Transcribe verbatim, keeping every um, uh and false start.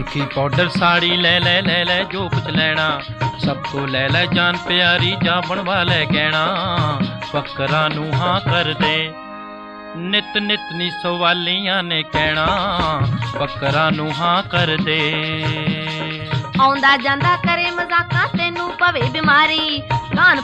Surkhi powder sari ले ले ले ले जो कुछ लेना, सबको ले ले जान प्यारी जा बनवा ले गहना। फकरा नू हाँ कर दे नित नित नी सवालियां ने कहना, फकरा नू हाँ कर दे। आउंदा जांदा करे मजाका तेनू पवे बीमारी, कान